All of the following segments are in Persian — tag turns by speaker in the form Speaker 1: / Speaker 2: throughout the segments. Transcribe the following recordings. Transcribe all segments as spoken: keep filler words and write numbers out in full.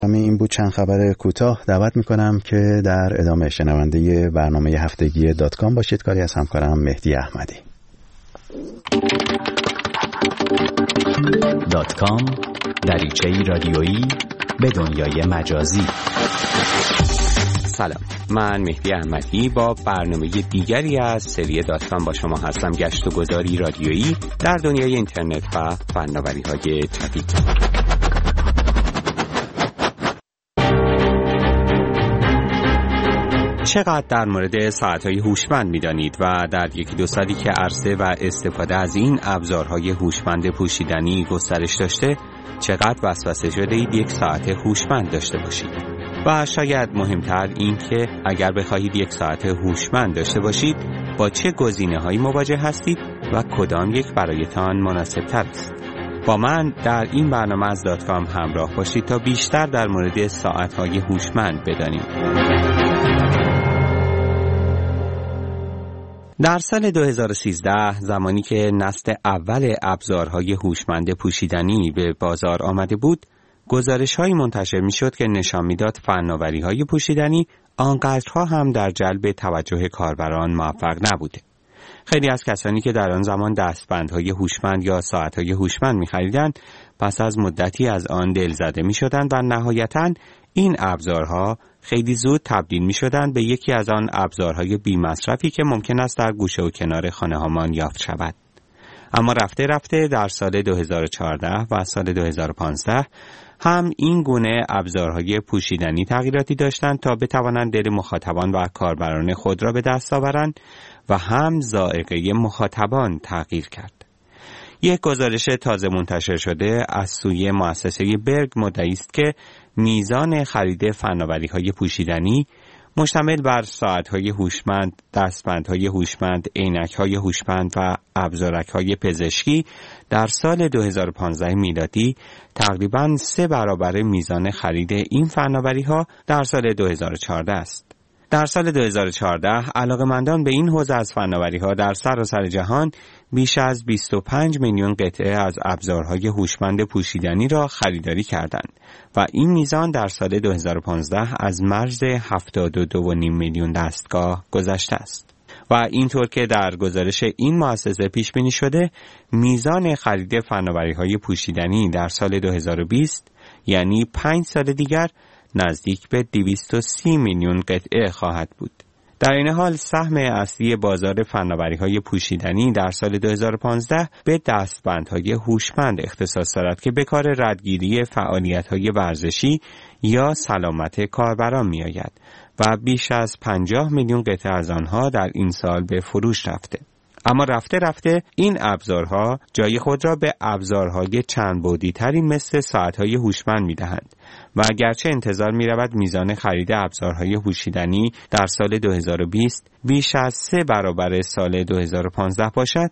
Speaker 1: این بود چند خبر کوتاه. دعوت میکنم که در ادامه شنونده برنامه هفتگی دات کام باشید. کاری از همکارم مهدی احمدی.
Speaker 2: دات کام، دریچه‌ای رادیویی به دنیای مجازی.
Speaker 3: سلام، من مهدی احمدی با برنامه دیگری از سری دات کام با شما هستم. گشت و گذاری رادیویی در دنیای اینترنت و فناوری‌های جدید. چقدر در مورد ساعت‌های هوشمند می‌دانید و در یکی دو سالی که عرصه و استفاده از این ابزارهای هوشمند پوشیدنی گسترش داشته، چقدر وسوسه شده اید یک ساعت هوشمند داشته باشید؟ و شاید مهمتر این که اگر بخواهید یک ساعت هوشمند داشته باشید، با چه گزینه‌هایی مواجه هستید و کدام یک برایتان مناسب‌تر است؟ با من در این برنامه از دات کام همراه باشید تا بیشتر در مورد ساعت‌های هوشمند بدانیم. در سال دو هزار و سیزده، زمانی که نسل اول ابزارهای هوشمند پوشیدنی به بازار آمده بود، گزارش‌هایی منتشر می‌شد که نشان می‌داد فناوری‌های پوشیدنی آنقدرها هم در جلب توجه کاربران موفق نبوده. خیلی از کسانی که در آن زمان دستبندهای هوشمند یا ساعت‌های هوشمند می‌خریدند، پس از مدتی از آن دلزده می‌شدند و نهایتاً این ابزارها خیلی زود تبدیل می‌شدند به یکی از آن ابزارهای بی‌مصرفی که ممکن است در گوشه و کنار خانه‌هامان یافت شود. اما رفته رفته در سال دو هزار و چهارده و سال دو هزار و پانزده هم این گونه ابزارهای پوشیدنی تغییراتی داشتند تا بتوانند دل مخاطبان و کاربران خود را به دست آورند و هم ذائقه مخاطبان تغییر کرد. یک گزارش تازه منتشر شده از سوی مؤسسه برگ مدعی است که میزان خرید فناوری‌های پوشیدنی مشتمل بر ساعت‌های هوشمند، دستبندهای هوشمند، عینک‌های هوشمند و ابزارک‌های پزشکی در سال دو هزار و پانزده میلادی تقریباً سه برابر میزان خرید این فناوری‌ها در سال دو هزار و چهارده است. در سال دو هزار و چهارده علاقه‌مندان به این حوزه از فناوری‌ها در سراسر جهان بیش از بیست و پنج میلیون قطعه از ابزارهای هوشمند پوشیدنی را خریداری کردند و این میزان در سال دو هزار و پانزده از مرز هفتاد و دو و نیم میلیون دستگاه گذشته است. و اینطور که در گزارش این مؤسسه پیش بینی شده، میزان خرید فناوری‌های پوشیدنی در سال دو هزار و بیست، یعنی پنج سال دیگر، نزدیک به دویست و سی میلیون قطعه خواهد بود. در این حال سهم اصلی بازار فناوری‌های پوشیدنی در سال دو هزار و پانزده به دستبندهای هوشمند اختصاص دارد که به کار ردگیری فعالیت‌های ورزشی یا سلامت کاربران می‌آید و بیش از پنجاه میلیون قطعه از آنها در این سال به فروش رفته. اما رفته رفته این ابزارها جای خود را به ابزارهای چند بعدی تری مثل ساعت‌های هوشمند می‌دهند و اگرچه انتظار می‌رود میزان خرید ابزارهای پوشیدنی در سال دو هزار و بیست بیش از سه برابر سال دو هزار و پانزده باشد،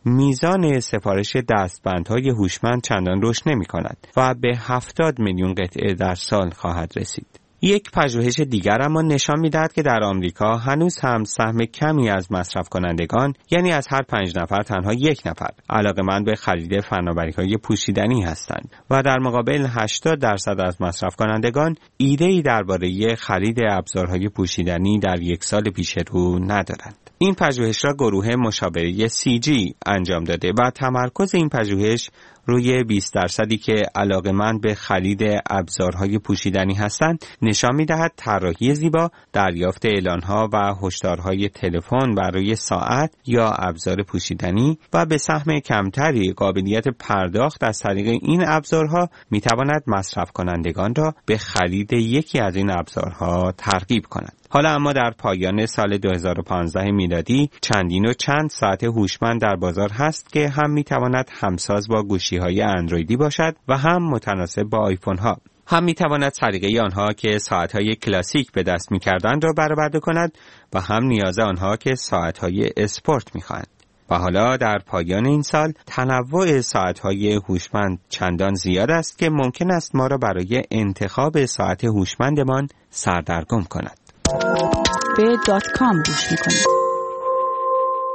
Speaker 3: میزان سفارش دستبندهای هوشمند چندان رشد نمی‌کند و به هفتاد میلیون قطعه در سال خواهد رسید. یک پژوهش دیگر اما نشان می‌دهد که در آمریکا هنوز هم سهم کمی از مصرف کنندگان، یعنی از هر پنج نفر تنها یک نفر، علاقه‌مند به خرید فناوری‌های پوشیدنی هستند و در مقابل هشتاد درصد از مصرف کنندگان ایده‌ای درباره خرید ابزارهای پوشیدنی در یک سال پیش رو ندارند. این پژوهش را گروه مشاوره سی جی انجام داده و تمرکز این پژوهش روی بیست درصدی که علاقه‌مند به خرید ابزارهای پوشیدنی هستند نشان می‌دهد طراحی زیبا، دریافت اعلان‌ها و هشدارهای تلفن برای ساعت یا ابزار پوشیدنی و به سهم کمتری قابلیت پرداخت از طریق این ابزارها می‌تواند مصرف کنندگان را به خرید یکی از این ابزارها ترغیب کند. حالا اما در پایان سال دو هزار و پانزده میلادی چندین و چند ساعت هوشمند در بازار هست که هم میتواند همساز با گوشی‌های اندرویدی باشد و هم متناسب با آیفون ها. هم میتواند سلیقه آنها که ساعت‌های کلاسیک به دست می‌کردند را برآورده کند و هم نیاز آنها که ساعت‌های اسپورت می‌خواهند. و حالا در پایان این سال تنوع ساعت‌های هوشمند چندان زیاد است که ممکن است ما را برای انتخاب ساعت هوشمندمان سردرگم کند.
Speaker 4: به دات کام گوش میکنید.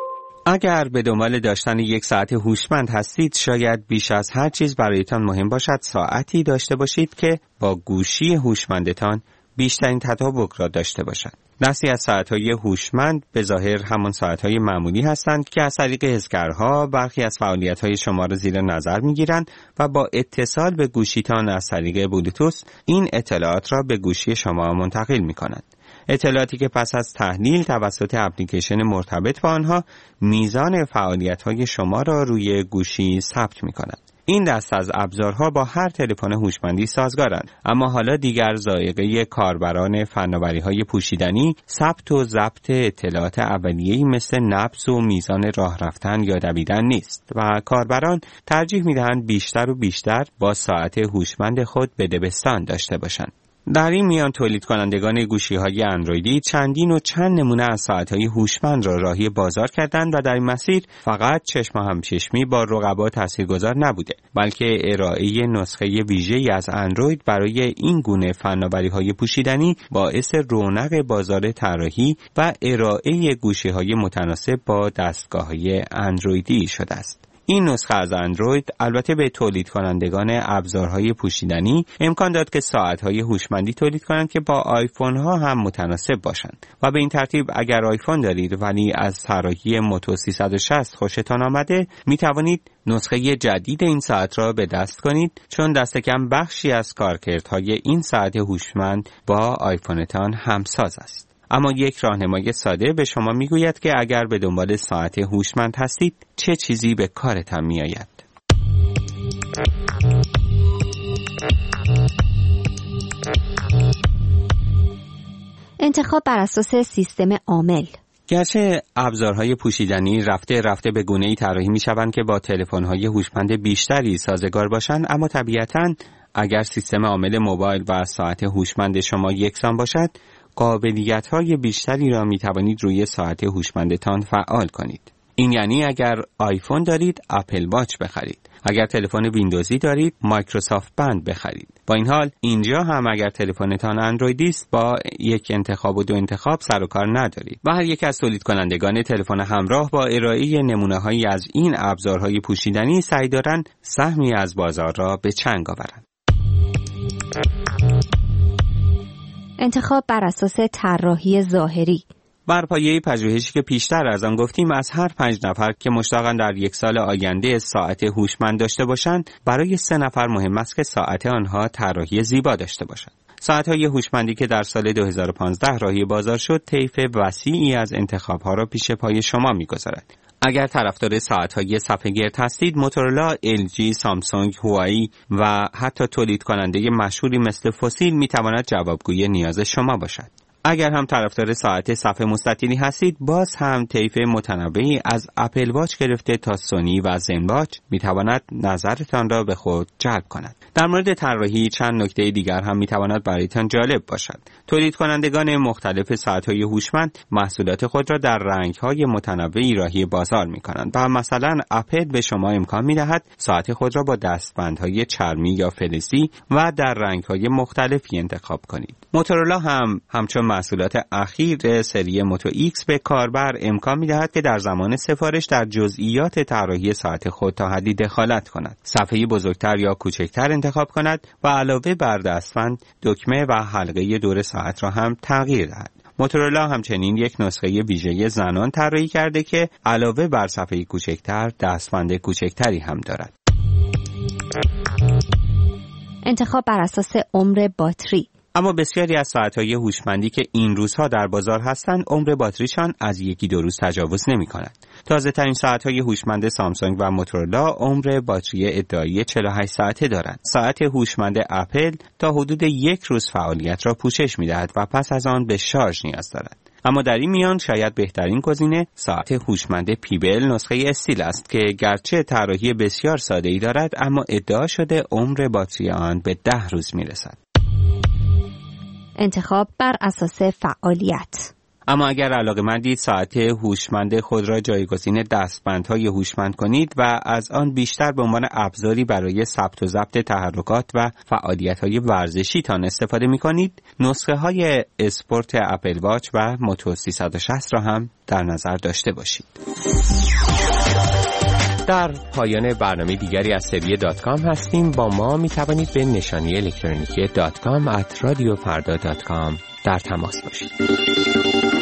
Speaker 3: اگر به دنبال داشتن یک ساعت هوشمند هستید، شاید بیش از هر چیز برایتان مهم باشد ساعتی داشته باشید که با گوشی هوشمندتان بیشترین تطابق را داشته باشد. دستی از ساعت‌های هوشمند به ظاهر همان ساعت‌های معمولی هستند که از طریق حسگرها برخی از فعالیت‌های شما را زیر نظر می‌گیرند و با اتصال به گوشیتان از طریق بلوتوث این اطلاعات را به گوشی شما منتقل می‌کنند. اطلاعاتی که پس از تحلیل توسط اپلیکیشن مرتبط با آنها میزان فعالیت‌های شما را روی گوشی ثبت می‌کند. این دست از ابزارها با هر تلفن هوشمندی سازگارند، اما حالا دیگر ذائقه کاربران فناوری‌های پوشیدنی ثبت و ضبط اطلاعات اولیه‌ای مثل نبض و میزان راه رفتن یا دویدن نیست و کاربران ترجیح می‌دهند بیشتر و بیشتر با ساعت هوشمند خود به دبستان داشته باشند. در این میان تولید کنندگان گوشی‌های اندرویدی چندین و چند نمونه از ساعت‌های هوشمند را راهی بازار کردند و در این مسیر فقط چشم و همچشمی با رقبا تاثیرگذار نبوده، بلکه ارائه نسخه ویژه‌ای از اندروید برای این گونه فناوری‌های پوشیدنی باعث رونق بازار طراحی و ارائه گوشی‌های متناسب با دستگاه‌های اندرویدی شده است. این نسخه از اندروید البته به تولید کنندگان ابزارهای پوشیدنی امکان داد که ساعت‌های هوشمندی تولید کنند که با آیفون ها هم متناسب باشند و به این ترتیب اگر آیفون دارید ولی از طراحی موتو سیصد و شصت خوشتان آمده، می توانید نسخه جدید این ساعت را به دست کنید، چون دست کم بخشی از کارکردهای این ساعت هوشمند با آیفونتان همساز است. اما یک راهنمای ساده به شما میگوید که اگر به دنبال ساعت هوشمند هستید چه چیزی به کارتان میآید.
Speaker 4: انتخاب بر اساس سیستم عامل.
Speaker 3: گرچه ابزارهای پوشیدنی رفته رفته به گونه‌ای طراحی می‌شوند که با تلفن‌های هوشمند بیشتری سازگار باشند، اما طبیعتاً اگر سیستم عامل موبایل و ساعت هوشمند شما یکسان باشد، قابلیت‌های بیشتری را می‌توانید روی ساعت هوشمندتان فعال کنید. این یعنی اگر آیفون دارید، اپل واچ بخرید. اگر تلفن ویندوزی دارید، مایکروسافت بند بخرید. با این حال اینجا هم اگر تلفنتان اندرویدی است، با یک انتخاب و دو انتخاب سر و کار ندارید و هر یک از تولید کنندگان تلفن همراه با ارائه نمونه‌هایی از این ابزارهای پوشیدنی سعی دارند سهمی از بازار را به چنگ آورند.
Speaker 4: انتخاب بر اساس طراحی ظاهری.
Speaker 3: بر پایه پژوهشی که پیشتر از آن گفتیم، از هر پنج نفر که مشتاقند در یک سال آینده ساعت هوشمند داشته باشند، برای سه نفر مهم است که ساعت آنها طراحی زیبا داشته باشند. ساعت‌های هوشمندی که در سال دو هزار و پانزده راهی بازار شد، طیف وسیعی از انتخاب‌ها را پیش پای شما می‌گذارد. اگر طرفدار ساعت‌های صفحه گرد هستید، موتورولا، ال جی، سامسونگ، هوایی و حتی تولید کننده مشهوری مثل فسیل می‌تواند جوابگوی نیاز شما باشد. اگر هم طرفدار ساعت صفحه مستطیلی هستید، باز هم طیف متنوعی از اپل واچ گرفته تا سونی و زن واچ میتواند نظرتان را به خود جلب کند. در مورد طراحی چند نکته دیگر هم میتواند برایتان جالب باشد. تولید کنندگان مختلف ساعت‌های هوشمند محصولات خود را در رنگ‌های متنوعی راهی بازار می‌کنند و مثلا اپل به شما امکان می‌دهد ساعت خود را با دستبندهای چرمی یا فلزی و در رنگ‌های مختلفی انتخاب کنید. موتورولا هم همچون محصولات اخیر سری موتو ایکس به کاربر امکان می‌دهد که در زمان سفارش در جزئیات طراحی ساعت خود تا حدی دخالت کند، صفحه بزرگتر یا کوچکتر انتخاب کند و علاوه بر دستبند، دکمه و حلقه دور ساعت را هم تغییر دهد. موتورولا همچنین یک نسخه ویژه زنان طراحی کرده که علاوه بر صفحه کوچکتر، دستبند کوچکتری هم دارد.
Speaker 4: انتخاب بر اساس عمر باتری.
Speaker 3: اما بسیاری از ساعت‌های هوشمندی که این روزها در بازار هستند، عمر باتریشان از یکی دو روز تجاوز نمی‌کند. تازه‌ترین ساعت‌های هوشمند سامسونگ و موتورولا عمر باتری ادعایی چهل و هشت ساعته دارند. ساعت هوشمند اپل تا حدود یک روز فعالیت را پوشش می‌دهد و پس از آن به شارژ نیاز دارد. اما در این میان شاید بهترین گزینه ساعت هوشمند پیبل نسخه استیل است که گرچه طراحی بسیار ساده‌ای دارد، اما ادعا شده عمر باتری آن به ده روز می‌رسد.
Speaker 4: انتخاب بر اساس فعالیت.
Speaker 3: اما اگر علاقه‌مندید ساعت هوشمند خود را جایگزین دستبندهای هوشمند کنید و از آن بیشتر به عنوان ابزاری برای ثبت و ضبط تحرکات و فعالیت‌های ورزشی تان استفاده می‌کنید، نسخه‌های اسپورت اپل واچ و موتو سیصد و شصت را هم در نظر داشته باشید.
Speaker 5: در پایان برنامه دیگری از سبیه دات کام هستیم. با ما می توانید به نشانی الکترونیکی دات کام ات رادیو فردا دات کام در تماس باشید.